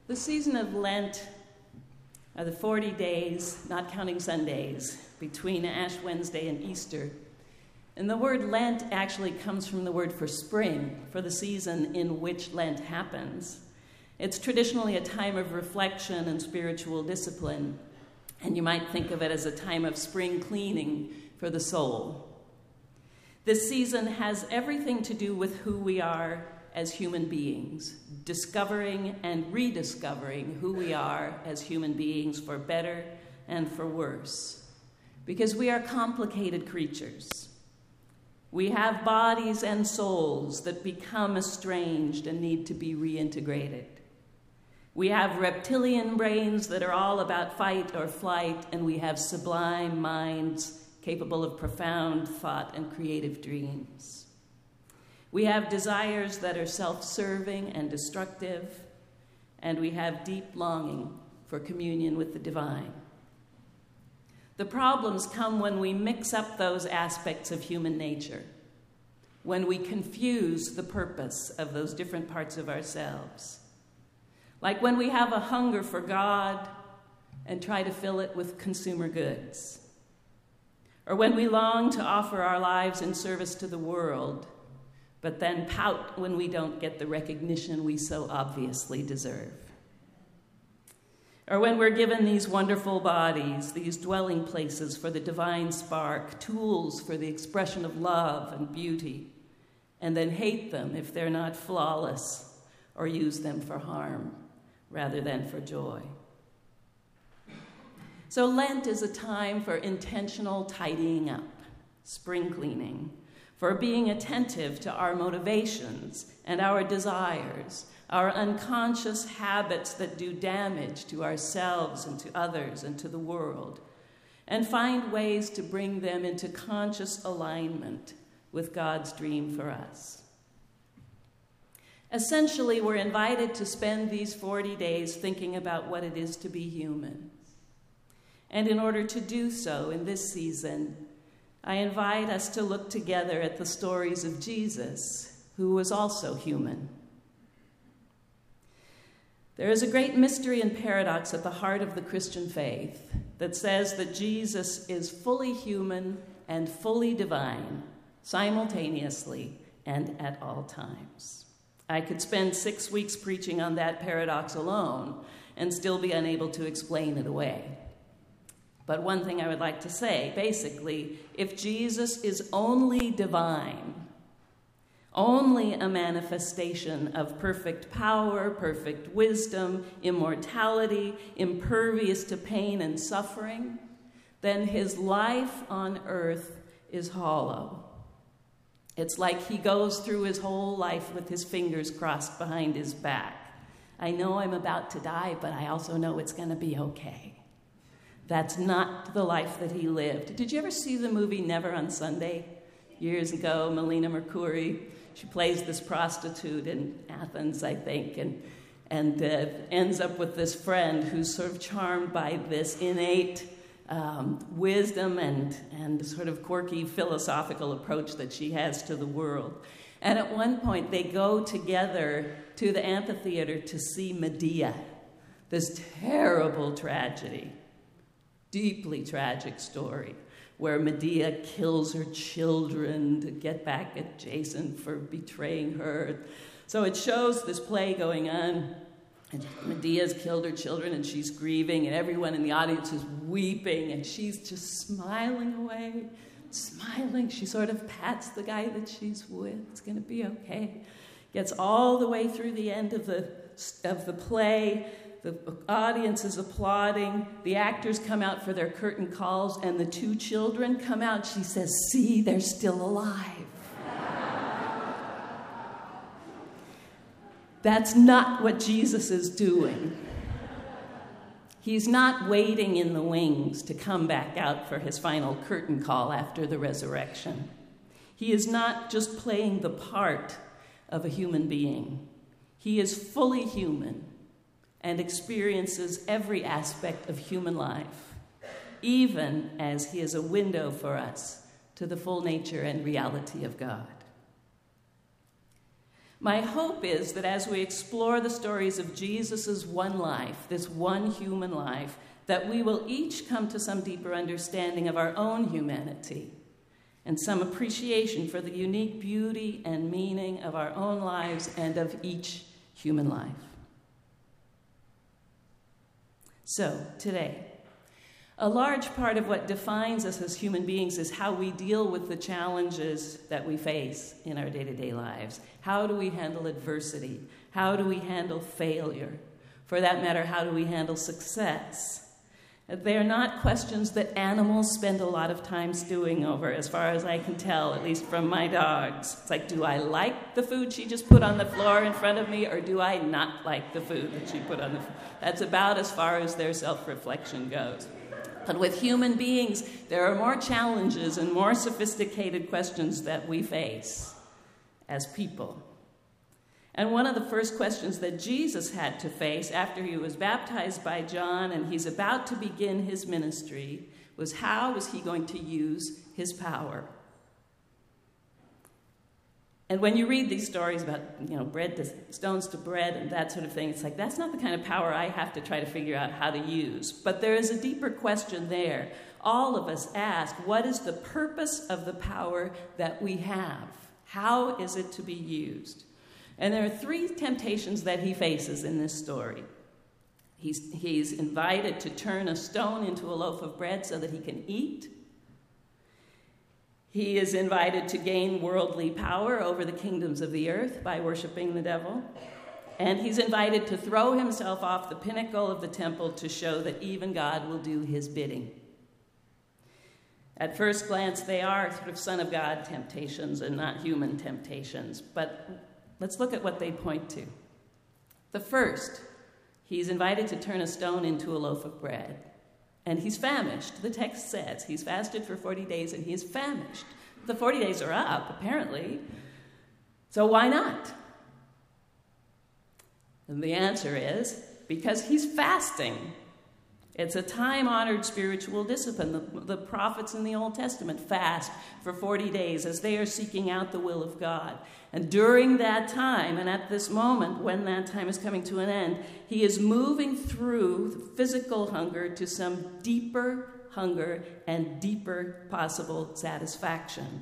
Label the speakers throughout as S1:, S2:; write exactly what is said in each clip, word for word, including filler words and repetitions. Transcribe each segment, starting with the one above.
S1: The season of Lent are the forty days, not counting Sundays, between Ash Wednesday and Easter. And the word Lent actually comes from the word for spring, for the season in which Lent happens. It's traditionally a time of reflection and spiritual discipline, and you might think of it as a time of spring cleaning for the soul. This season has everything to do with who we are as human beings, discovering and rediscovering who we are as human beings for better and for worse. Because we are complicated creatures. We have bodies and souls that become estranged and need to be reintegrated. We have reptilian brains that are all about fight or flight, and we have sublime minds capable of profound thought and creative dreams. We have desires that are self-serving and destructive, and we have deep longing for communion with the divine. The problems come when we mix up those aspects of human nature, when we confuse the purpose of those different parts of ourselves. Like when we have a hunger for God and try to fill it with consumer goods. Or when we long to offer our lives in service to the world, but then pout when we don't get the recognition we so obviously deserve. Or when we're given these wonderful bodies, these dwelling places for the divine spark, tools for the expression of love and beauty, and then hate them if they're not flawless or use them for harm rather than for joy. So Lent is a time for intentional tidying up, spring cleaning, for being attentive to our motivations and our desires, our unconscious habits that do damage to ourselves and to others and to the world, and find ways to bring them into conscious alignment with God's dream for us. Essentially, we're invited to spend these forty days thinking about what it is to be human. And in order to do so in this season, I invite us to look together at the stories of Jesus, who was also human. There is a great mystery and paradox at the heart of the Christian faith that says that Jesus is fully human and fully divine, simultaneously and at all times. I could spend six weeks preaching on that paradox alone and still be unable to explain it away. But one thing I would like to say, basically, if Jesus is only divine, only a manifestation of perfect power, perfect wisdom, immortality, impervious to pain and suffering, then his life on earth is hollow. It's like he goes through his whole life with his fingers crossed behind his back. I know I'm about to die, but I also know it's going to be okay. That's not the life that he lived. Did you ever see the movie Never on Sunday? Years ago, Melina Mercouri, she plays this prostitute in Athens, I think, and, and uh, ends up with this friend who's sort of charmed by this innate um, wisdom and, and sort of quirky philosophical approach that she has to the world. And at one point, they go together to the amphitheater to see Medea, this terrible tragedy. Deeply tragic story where Medea kills her children to get back at Jason for betraying her. So it shows this play going on, and Medea's killed her children, and she's grieving, and everyone in the audience is weeping, and she's just smiling away, smiling. She sort of pats the guy that she's with. It's going to be okay. Gets all the way through the end of the of the play. The audience is applauding. The actors come out for their curtain calls, and the two children come out. She says, "See, they're still alive." That's not what Jesus is doing. He's not waiting in the wings to come back out for his final curtain call after the resurrection. He is not just playing the part of a human being. He is fully human and experiences every aspect of human life, even as he is a window for us to the full nature and reality of God. My hope is that as we explore the stories of Jesus' one life, this one human life, that we will each come to some deeper understanding of our own humanity and some appreciation for the unique beauty and meaning of our own lives and of each human life. So, today, a large part of what defines us as human beings is how we deal with the challenges that we face in our day-to-day lives. How do we handle adversity? How do we handle failure? For that matter, how do we handle success? They're not questions that animals spend a lot of time stewing over, as far as I can tell, at least from my dogs. It's like, do I like the food she just put on the floor in front of me, or do I not like the food that she put on the floor? That's about as far as their self-reflection goes. But with human beings, there are more challenges and more sophisticated questions that we face as people. And one of the first questions that Jesus had to face after he was baptized by John and he's about to begin his ministry was, how was he going to use his power? And when you read these stories about, you know, bread to stones to bread and that sort of thing, it's like, that's not the kind of power I have to try to figure out how to use. But there is a deeper question there. All of us ask, what is the purpose of the power that we have? How is it to be used? And there are three temptations that he faces in this story. He's, he's invited to turn a stone into a loaf of bread so that he can eat. He is invited to gain worldly power over the kingdoms of the earth by worshiping the devil. And he's invited to throw himself off the pinnacle of the temple to show that even God will do his bidding. At first glance, they are sort of Son of God temptations and not human temptations. But let's look at what they point to. The first, he's invited to turn a stone into a loaf of bread. And he's famished. The text says he's fasted for forty days and he is famished. The forty days are up, apparently. So why not? And the answer is because he's fasting. It's a time-honored spiritual discipline. The, the prophets in the Old Testament fast for forty days as they are seeking out the will of God. And during that time, and at this moment, when that time is coming to an end, he is moving through physical hunger to some deeper hunger and deeper possible satisfaction.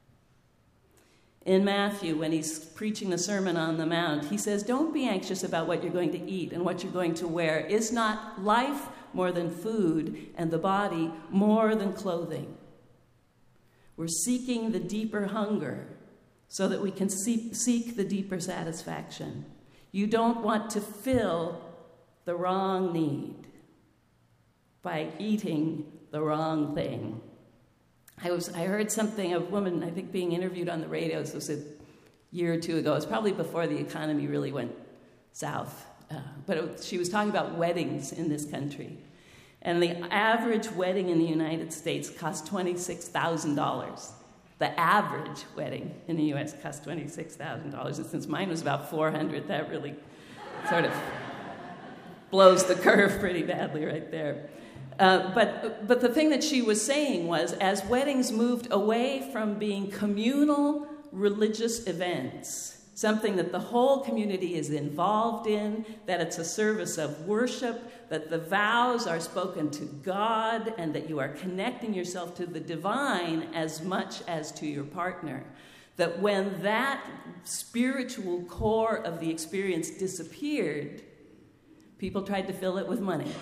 S1: In Matthew, when he's preaching the Sermon on the Mount, he says, don't be anxious about what you're going to eat and what you're going to wear. Is not life more than food, and the body more than clothing? We're seeking the deeper hunger so that we can seek, seek the deeper satisfaction. You don't want to fill the wrong need by eating the wrong thing. I was I heard something, a woman, I think, being interviewed on the radio, this was a year or two ago. It was probably before the economy really went south. Uh, but it, she was talking about weddings in this country. And the average wedding in the United States costs twenty-six thousand dollars. The average wedding in the U S costs twenty-six thousand dollars. And since mine was about four hundred dollars, that really sort of blows the curve pretty badly right there. Uh, but, but the thing that she was saying was, as weddings moved away from being communal religious events, something that the whole community is involved in, that it's a service of worship, that the vows are spoken to God, and that you are connecting yourself to the divine as much as to your partner. That when that spiritual core of the experience disappeared, people tried to fill it with money.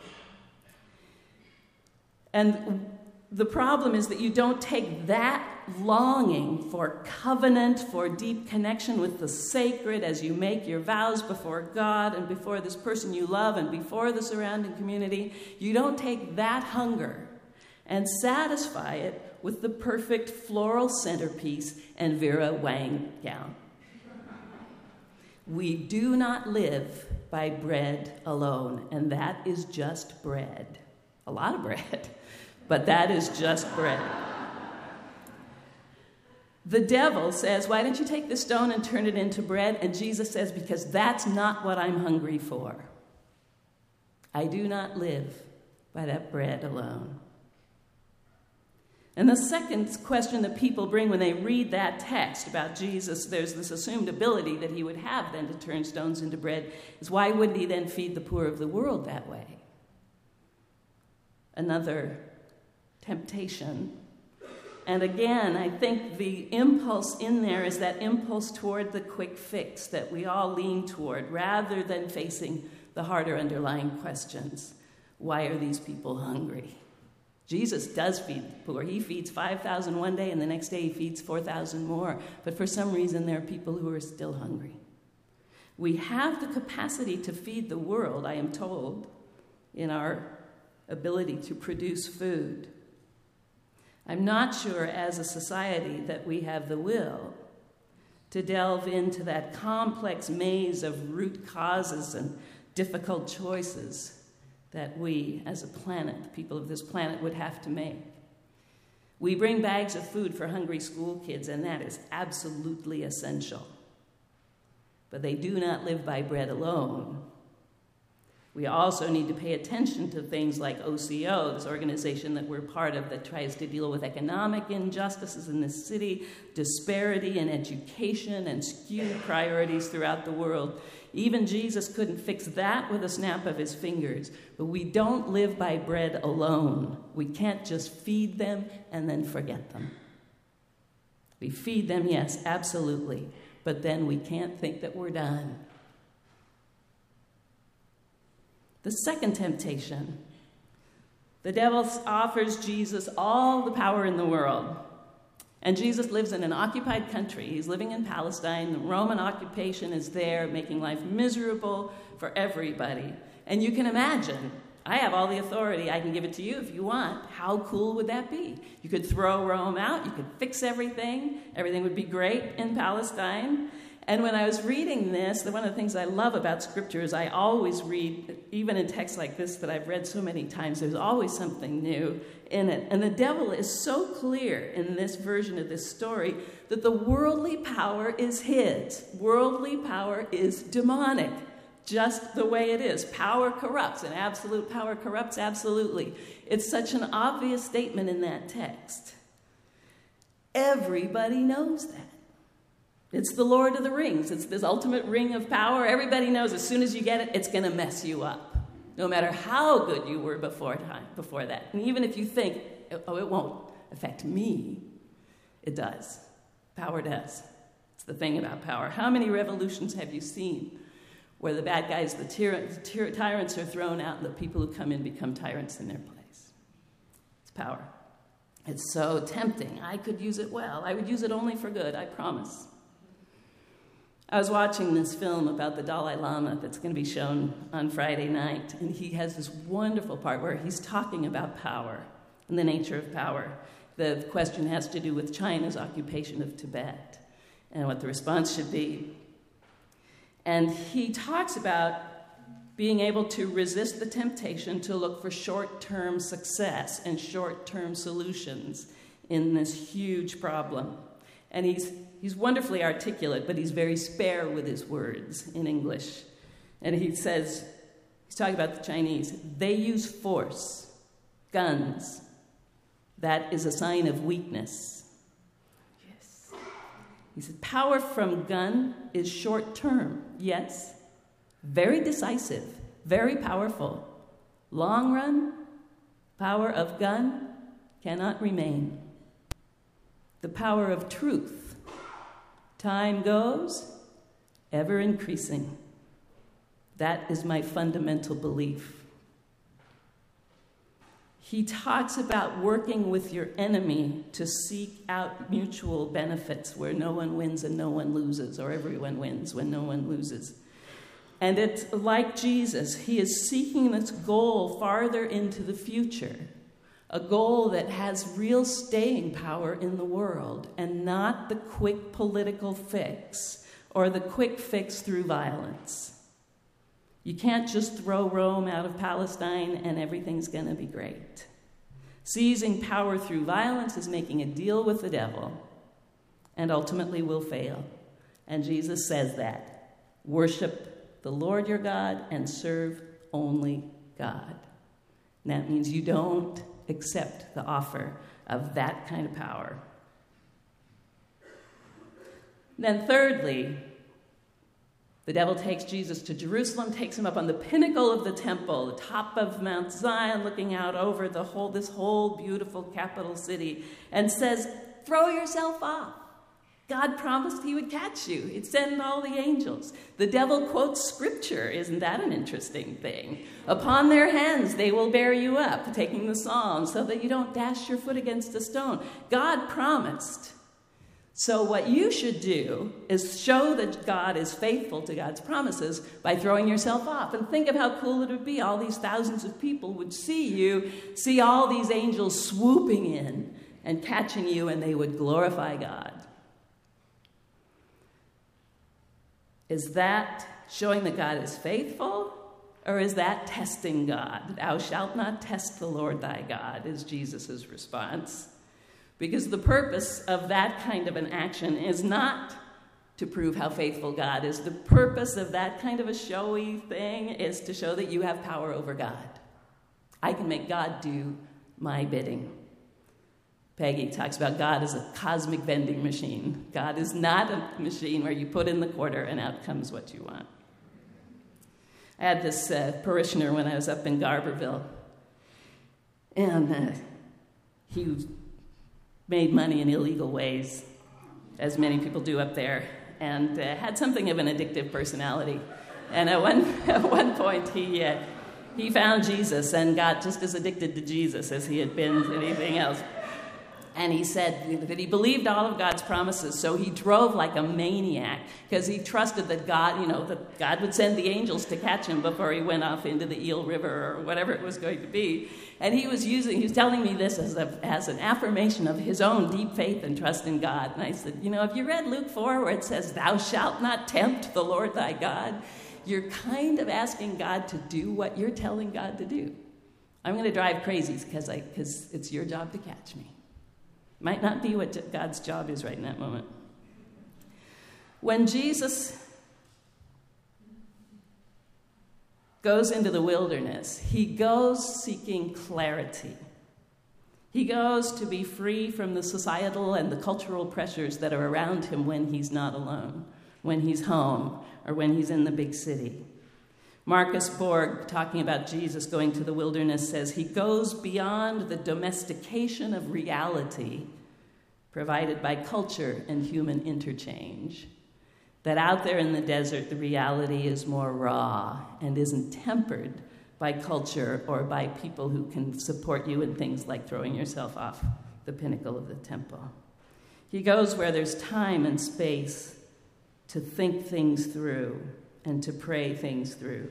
S1: And the problem is that you don't take that longing for covenant, for deep connection with the sacred as you make your vows before God and before this person you love and before the surrounding community. You don't take that hunger and satisfy it with the perfect floral centerpiece and Vera Wang gown. We do not live by bread alone, and that is just bread. A lot of bread. But that is just bread. The devil says, why don't you take the stone and turn it into bread? And Jesus says, because that's not what I'm hungry for. I do not live by that bread alone. And the second question that people bring when they read that text about Jesus, there's this assumed ability that he would have then to turn stones into bread, is why wouldn't he then feed the poor of the world that way? Another temptation. And again, I think the impulse in there is that impulse toward the quick fix that we all lean toward, rather than facing the harder underlying questions. Why are these people hungry? Jesus does feed the poor. He feeds five thousand one day, and the next day he feeds four thousand more. But for some reason, there are people who are still hungry. We have the capacity to feed the world, I am told, in our ability to produce food. I'm not sure as a society that we have the will to delve into that complex maze of root causes and difficult choices that we, as a planet, the people of this planet, would have to make. We bring bags of food for hungry school kids, and that is absolutely essential. But they do not live by bread alone. We also need to pay attention to things like O C O, this organization that we're part of that tries to deal with economic injustices in this city, disparity in education, and skewed priorities throughout the world. Even Jesus couldn't fix that with a snap of his fingers. But we don't live by bread alone. We can't just feed them and then forget them. We feed them, yes, absolutely. But then we can't think that we're done. The second temptation. The devil offers Jesus all the power in the world. And Jesus lives in an occupied country. He's living in Palestine. The Roman occupation is there, making life miserable for everybody. And you can imagine, I have all the authority. I can give it to you if you want. How cool would that be? You could throw Rome out. You could fix everything. Everything would be great in Palestine. And when I was reading this, one of the things I love about Scripture is I always read, even in texts like this that I've read so many times, there's always something new in it. And the devil is so clear in this version of this story that the worldly power is his. Worldly power is demonic, just the way it is. Power corrupts, and absolute power corrupts absolutely. It's such an obvious statement in that text. Everybody knows that. It's the Lord of the Rings. It's this ultimate ring of power. Everybody knows as soon as you get it, it's going to mess you up, no matter how good you were before time, before that. And even if you think, oh, it won't affect me, it does. Power does. It's the thing about power. How many revolutions have you seen where the bad guys, the, tyr- the tyr- tyrants are thrown out, and the people who come in become tyrants in their place? It's power. It's so tempting. I could use it well. I would use it only for good, I promise. I was watching this film about the Dalai Lama that's going to be shown on Friday night, and he has this wonderful part where he's talking about power and the nature of power. The question has to do with China's occupation of Tibet and what the response should be. And he talks about being able to resist the temptation to look for short-term success and short-term solutions in this huge problem. And he's He's wonderfully articulate, but he's very spare with his words in English. And he says, he's talking about the Chinese, they use force, guns. That is a sign of weakness. Yes. He said, power from gun is short-term, yes. Very decisive, very powerful. Long run, power of gun cannot remain. The power of truth. Time goes, ever increasing. That is my fundamental belief. He talks about working with your enemy to seek out mutual benefits where no one wins and no one loses, or everyone wins when no one loses. And it's like Jesus. He is seeking this goal farther into the future. A goal that has real staying power in the world and not the quick political fix or the quick fix through violence. You can't just throw Rome out of Palestine and everything's going to be great. Seizing power through violence is making a deal with the devil and ultimately will fail. And Jesus says that. Worship the Lord your God and serve only God. And that means you don't accept the offer of that kind of power. Then thirdly, the devil takes Jesus to Jerusalem, takes him up on the pinnacle of the temple, the top of Mount Zion, looking out over the whole, this whole beautiful capital city, and says, throw yourself off. God promised he would catch you. He'd send all the angels. The devil quotes scripture. Isn't that an interesting thing? Upon their hands they will bear you up, taking the Psalms, so that you don't dash your foot against a stone. God promised. So what you should do is show that God is faithful to God's promises by throwing yourself off. And think of how cool it would be. All these thousands of people would see you, see all these angels swooping in and catching you, and they would glorify God. Is that showing that God is faithful, or is that testing God? Thou shalt not test the Lord thy God, is Jesus' response. Because the purpose of that kind of an action is not to prove how faithful God is. The purpose of that kind of a showy thing is to show that you have power over God. I can make God do my bidding. Peggy talks about God as a cosmic vending machine. God is not a machine where you put in the quarter and out comes what you want. I had this uh, parishioner when I was up in Garberville, and uh, he made money in illegal ways, as many people do up there, and uh, had something of an addictive personality. And at one at one point, he uh, he found Jesus and got just as addicted to Jesus as he had been to anything else. And he said that he believed all of God's promises, so he drove like a maniac because he trusted that God, you know, that God would send the angels to catch him before he went off into the Eel River or whatever it was going to be. And he was using, he was telling me this as, a, as an affirmation of his own deep faith and trust in God. And I said, you know, if you read Luke four where it says, thou shalt not tempt the Lord thy God, you're kind of asking God to do what you're telling God to do. I'm going to drive crazy because I, because it's your job to catch me. Might not be what God's job is right in that moment. When Jesus goes into the wilderness, he goes seeking clarity. He goes to be free from the societal and the cultural pressures that are around him when he's not alone, when he's home, or when he's in the big city. Marcus Borg, talking about Jesus going to the wilderness, says he goes beyond the domestication of reality provided by culture and human interchange. That out there in the desert, the reality is more raw and isn't tempered by culture or by people who can support you in things like throwing yourself off the pinnacle of the temple. He goes where there's time and space to think things through and to pray things through.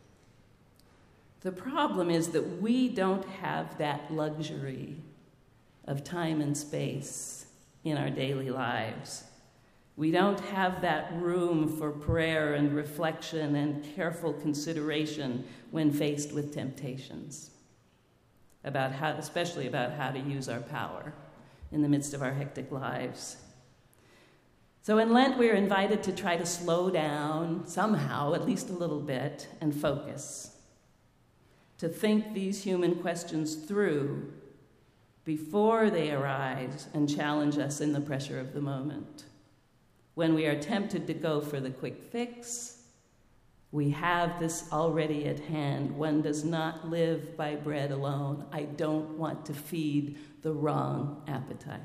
S1: The problem is that we don't have that luxury of time and space in our daily lives. We don't have that room for prayer and reflection and careful consideration when faced with temptations, about how, especially about how to use our power in the midst of our hectic lives. So in Lent, we're invited to try to slow down somehow, at least a little bit, and focus, to think these human questions through before they arise and challenge us in the pressure of the moment. When we are tempted to go for the quick fix, we have this already at hand. One does not live by bread alone. I don't want to feed the wrong appetite.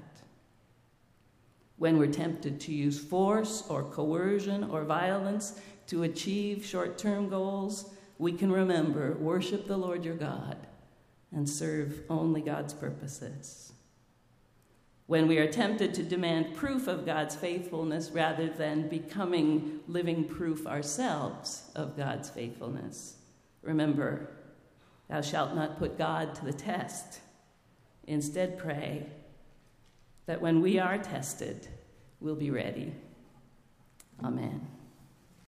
S1: When we're tempted to use force or coercion or violence to achieve short-term goals, we can remember, worship the Lord your God and serve only God's purposes. When we are tempted to demand proof of God's faithfulness rather than becoming living proof ourselves of God's faithfulness, remember, thou shalt not put God to the test. Instead, pray that when we are tested, we'll be ready. Amen.